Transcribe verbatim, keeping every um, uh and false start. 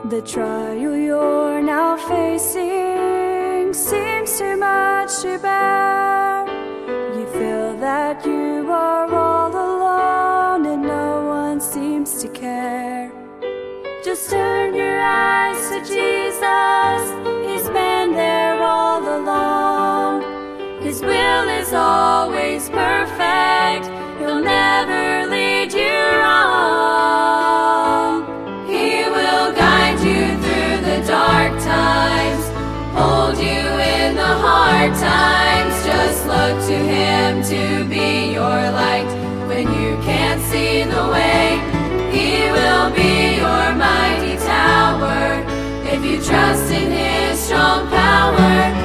The trial you're now facing seems too much to bear. You feel that you are all alone and no one seems to care. Just turn your eyes to Jesus, He's been there all along. His will is always perfect, He'll never lead you wrong. He will guide you through the dark times, hold you in the hard times. Just look to Him to be your light when you can't see the way. He will be your mighty tower if you trust in His strong power.